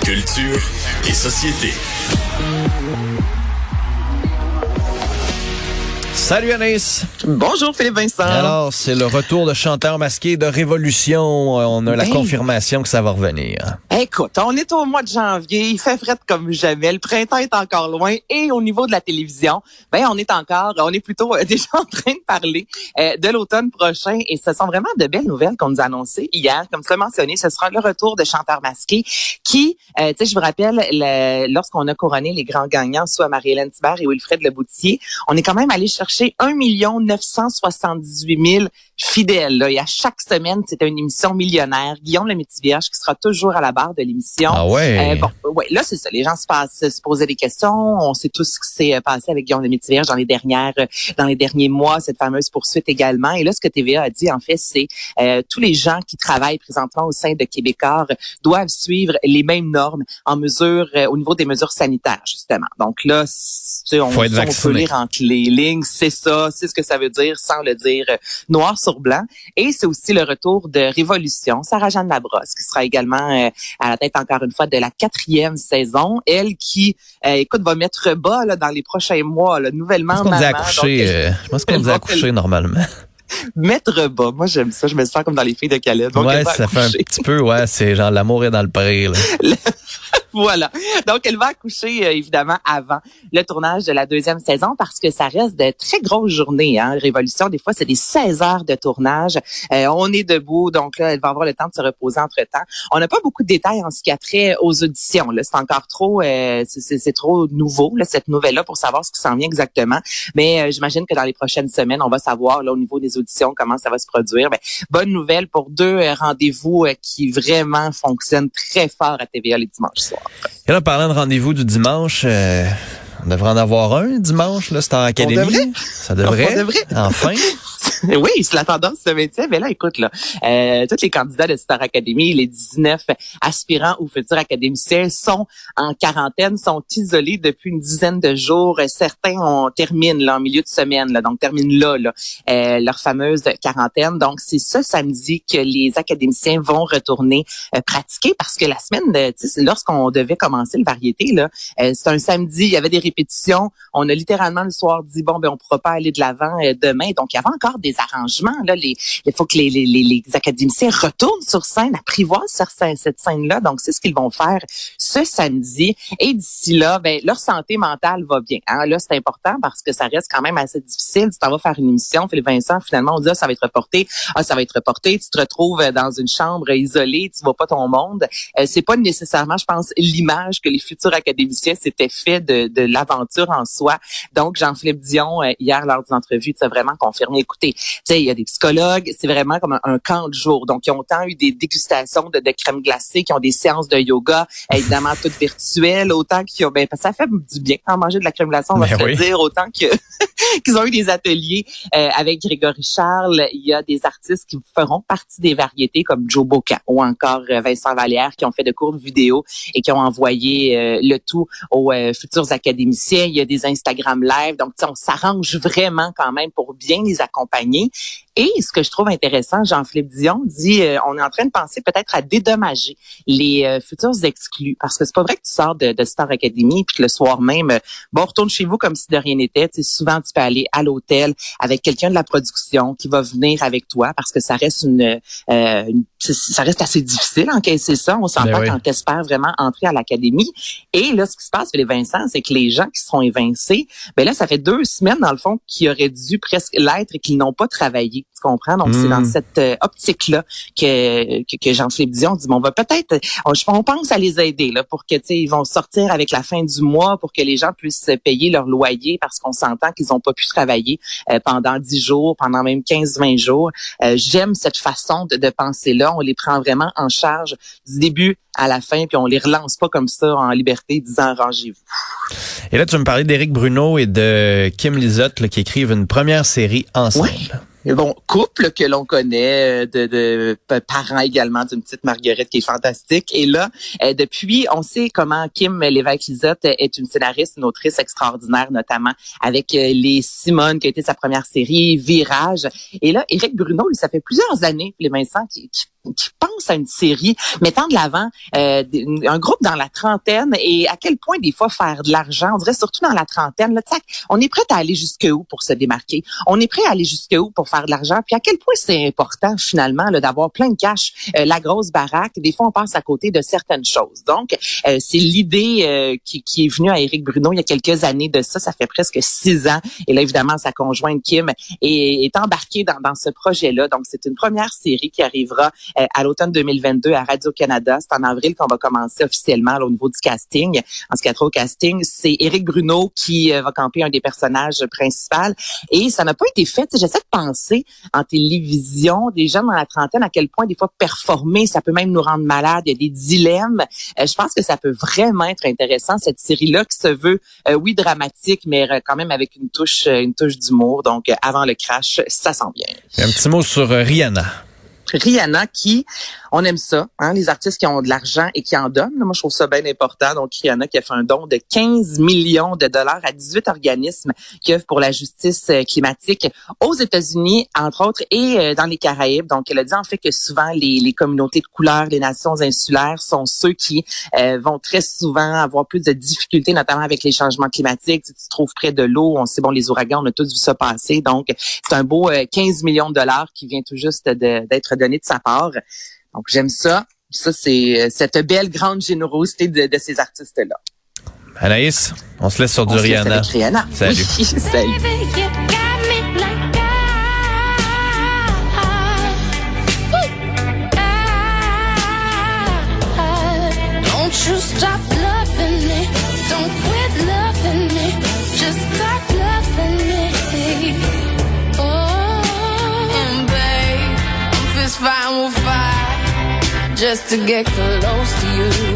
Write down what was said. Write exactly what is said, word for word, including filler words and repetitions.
Culture et société. Salut Anaïs. Bonjour Philippe Vincent. Alors, c'est le retour de Chanteur masqué de Révolution. On a la ben, confirmation que ça va revenir. Écoute, on est au mois de janvier, il fait frais comme jamais, le printemps est encore loin et au niveau de la télévision, ben on est encore, on est plutôt euh, déjà en train de parler euh, de l'automne prochain et ce sont vraiment de belles nouvelles qu'on nous a annoncées hier. Comme tu l'as mentionné, ce sera le retour de Chanteur masqué qui, euh, tu sais, je vous rappelle, le, lorsqu'on a couronné les grands gagnants, soit Marie-Hélène Thibert et Wilfred Leboutier, on est quand même allé chercher un million neuf cent soixante-dix-huit mille fidèles. Là. Et à chaque semaine, c'était une émission millionnaire. Guillaume Lemaitre-Vierge qui sera toujours à la barre de l'émission. Ah ouais. Euh, bon, ouais, là c'est ça. Les gens se, passent, se posaient des questions. On sait tous ce qui s'est passé avec Guillaume Lemaitre-Vierge dans les dernières, dans les derniers mois, cette fameuse poursuite également. Et là, ce que T V A a dit en fait, c'est euh, tous les gens qui travaillent présentement au sein de Québécois doivent suivre les mêmes normes en mesure, euh, au niveau des mesures sanitaires justement. Donc là, on, Faut être on peut lire entre les lignes, c'est ça, c'est ce que ça veut dire sans le dire euh, noir sur blanc. Et c'est aussi le retour de Révolution, Sarah-Jeanne Labrosse, qui sera également euh, à la tête encore une fois de la quatrième saison. Elle qui, euh, écoute, va mettre bas là, dans les prochains mois, là, nouvellement Je pense qu'on dit maman. accoucher, donc, euh, je pense qu'on dit accoucher normalement. Mettre bas, moi j'aime ça, je me sens comme dans les filles de Calais. Donc, ouais, ça fait un petit peu, ouais, c'est genre l'amour est dans le pré, là. Voilà. Donc, elle va accoucher, euh, évidemment, avant le tournage de la deuxième saison parce que ça reste de très grosses journées. Hein. Révolution, des fois, c'est des seize heures de tournage. Euh, on est debout, donc là, elle va avoir le temps de se reposer entre-temps. On n'a pas beaucoup de détails en ce qui a trait aux auditions. Là, c'est encore trop, euh, c'est, c'est, c'est trop nouveau, là, cette nouvelle-là, pour savoir ce qui s'en vient exactement. Mais euh, j'imagine que dans les prochaines semaines, on va savoir, là, au niveau des auditions, comment ça va se produire. Ben, bonne nouvelle pour deux euh, rendez-vous euh, qui vraiment fonctionnent très fort à T V A les dimanches soirs. Et là, parlant de rendez-vous du dimanche, euh, on devrait en avoir un dimanche, là, Star Academy. On devrait. Ça devrait. On devrait. Enfin. Oui, c'est la tendance de métier. Mais là, écoute, là, euh, tous les candidats de Star Academy, les dix-neuf aspirants ou futurs académiciens sont en quarantaine, sont isolés depuis une dizaine de jours. Certains on termine là en milieu de semaine, là, donc terminent là, là euh, leur fameuse quarantaine. Donc c'est ce samedi que les académiciens vont retourner euh, pratiquer parce que la semaine, de, lorsqu'on devait commencer le variété, là, euh, c'est un samedi, il y avait des répétitions. On a littéralement le soir dit bon ben on pourra pas aller de l'avant euh, demain. Donc il y avait encore des arrangements. Là, les, il faut que les, les, les, les académiciens retournent sur scène, apprivoisent sur scène, cette scène-là. Donc, c'est ce qu'ils vont faire ce samedi. Et d'ici là, ben, leur santé mentale va bien. Hein? Là, c'est important parce que ça reste quand même assez difficile. Tu t'en vas faire une émission, Philippe Vincent, finalement, on dit, ah, ça va être reporté. Ah, ça va être reporté. Tu te retrouves dans une chambre isolée, tu vois pas ton monde. Euh, c'est pas nécessairement, je pense, l'image que les futurs académiciens s'étaient fait de, de l'aventure en soi. Donc, Jean-Philippe Dion, euh, hier, lors d'une entrevue, tu as vraiment confirmé, écoutez, tu sais, il y a des psychologues, c'est vraiment comme un, un camp de jour. Donc, ils ont autant eu des dégustations de, de crème glacée, qui ont des séances de yoga, évidemment, toutes virtuelles, autant qu'ils ont, ben, ça fait du bien en manger de la crème glacée, on va Mais se oui. le dire, autant que qu'ils ont eu des ateliers euh, avec Grégory Charles. Il y a des artistes qui feront partie des variétés comme Joe Bocan ou encore euh, Vincent Vallière qui ont fait de courtes vidéos et qui ont envoyé euh, le tout aux euh, futurs académiciens. Il y a des Instagram live. Donc, on s'arrange vraiment quand même pour bien les accompagner. Et ce que je trouve intéressant, Jean-Philippe Dion dit, euh, on est en train de penser peut-être à dédommager les euh, futurs exclus. Parce que c'est pas vrai que tu sors de, de Star Academy puis que le soir même, euh, bon, retourne chez vous comme si de rien n'était. Tu sais, souvent, tu peux aller à l'hôtel avec quelqu'un de la production qui va venir avec toi parce que ça reste une, euh, une ça reste assez difficile encaisser ça. On s'entend oui. quand t'espères vraiment entrer à l'académie. Et là, ce qui se passe, Philippe Vincent, c'est que les gens qui seront évincés, ben là, ça fait deux semaines, dans le fond, qui auraient dû presque l'être et qu'ils n'ont pas travaillé. Tu comprends? Donc, mmh. c'est dans cette euh, optique-là que, que, que Jean-Philippe Dion dit, bon, on va peut-être, on, on pense à les aider, là, pour que, tu sais, ils vont sortir avec la fin du mois pour que les gens puissent payer leur loyer parce qu'on s'entend qu'ils n'ont pas pu travailler euh, pendant dix jours, pendant même quinze vingt jours. Euh, j'aime cette façon de, de penser-là. On les prend vraiment en charge du début à la fin, puis on les relance pas comme ça en liberté, disant arrangez-vous. Et là, tu veux me parler d'Éric Bruno et de Kim Lizotte là, qui écrivent une première série ensemble. Ouais. Bon, couple que l'on connaît, de, de, de parents également d'une petite Marguerite qui est fantastique. Et là, euh, depuis, on sait comment Kim Lévesque-Lizotte est une scénariste, une autrice extraordinaire, notamment avec euh, les Simone, qui a été sa première série, Virage. Et là, Éric Bruno, lui, ça fait plusieurs années, les Vincent, qui, qui qui pense à une série mettant de l'avant euh, un groupe dans la trentaine et à quel point des fois faire de l'argent, on dirait surtout dans la trentaine, là, tac, on est prêt à aller jusqu'où pour se démarquer, on est prêt à aller jusqu'où pour faire de l'argent, puis à quel point c'est important finalement là, d'avoir plein de cash, euh, la grosse baraque, des fois on passe à côté de certaines choses. Donc euh, c'est l'idée euh, qui, qui est venue à Éric Bruno il y a quelques années de ça, ça fait presque six ans, et là évidemment sa conjointe Kim est, est embarquée dans, dans ce projet-là. Donc c'est une première série qui arrivera euh, à l'automne deux mille vingt-deux à Radio-Canada. C'est en avril qu'on va commencer officiellement là, au niveau du casting. En ce qui a trait au casting, c'est Éric Bruno qui euh, va camper un des personnages principaux. Et ça n'a pas été fait. J'essaie de penser en télévision, des jeunes dans la trentaine, à quel point des fois performer, ça peut même nous rendre malades. Il y a des dilemmes. Euh, je pense que ça peut vraiment être intéressant, cette série-là qui se veut, euh, oui, dramatique, mais euh, quand même avec une touche, euh, une touche d'humour. Donc, euh, avant le crash, ça sent bien. Un petit mot sur euh, Rihanna. Rihanna qui, on aime ça, hein, les artistes qui ont de l'argent et qui en donnent. Moi, je trouve ça bien important. Donc, Rihanna qui a fait un don de quinze millions de dollars à dix-huit organismes qui œuvrent pour la justice climatique aux États-Unis, entre autres, et dans les Caraïbes. Donc, elle a dit en fait que souvent, les, les communautés de couleur, les nations insulaires sont ceux qui euh, vont très souvent avoir plus de difficultés, notamment avec les changements climatiques. Si tu te trouves près de l'eau, on sait, bon, les ouragans, on a tous vu ça passer. Donc, c'est un beau euh, quinze millions de dollars qui vient tout juste de, d'être donné de sa part. Donc, j'aime ça. Ça, c'est cette belle, grande générosité de, de ces artistes-là. Anaïs, on se laisse sur du on se laisse Rihanna. avec Rihanna. Salut. Oui, salut. You stop loving me, don't quit loving me, just stop loving me. Oh, and babe, I'm fist fighting with fire just to get close to you.